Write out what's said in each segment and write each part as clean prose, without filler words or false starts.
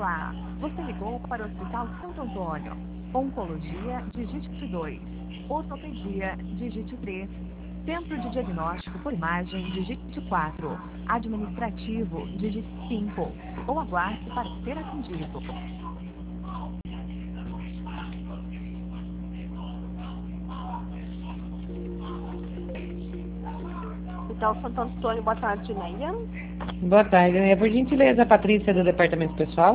Olá, você ligou para o Hospital Santo Antônio. Oncologia, digite 2. Ortopedia, digite 3. Centro de Diagnóstico por Imagem, digite 4. Administrativo, digite 5. Ou aguarde para ser atendido. Hospital Santo Antônio, boa tarde, Neia. Boa tarde, né? Por gentileza, a Patrícia do Departamento Pessoal.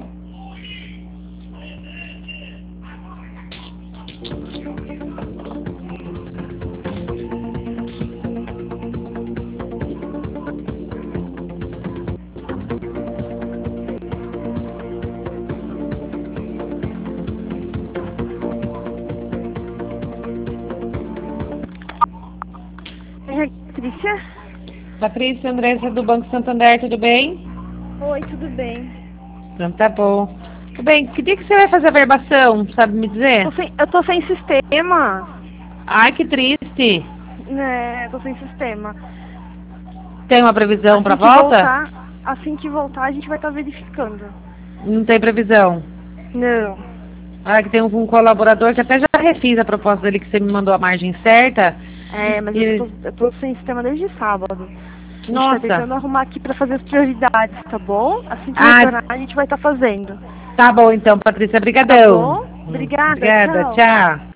Patrícia? Patrícia Andressa do Banco Santander, tudo bem? Oi, tudo bem? Então tá bom. Tudo bem, que dia que você vai fazer a verbação, sabe me dizer? Eu tô sem sistema. Ai, que triste. Né, tô sem sistema. Tem uma previsão pra volta? Assim que voltar, a gente vai estar verificando. Não tem previsão. Não. Ah, que tem um colaborador que até já refiz a proposta dele, que você me mandou a margem certa. É, mas eu tô sem sistema desde sábado. A gente tá tentando arrumar aqui pra fazer as prioridades, tá bom? Assim que retornar, a gente vai estar fazendo. Tá bom então, Patrícia. Brigadão. Tá bom? Obrigada, Obrigada, tchau.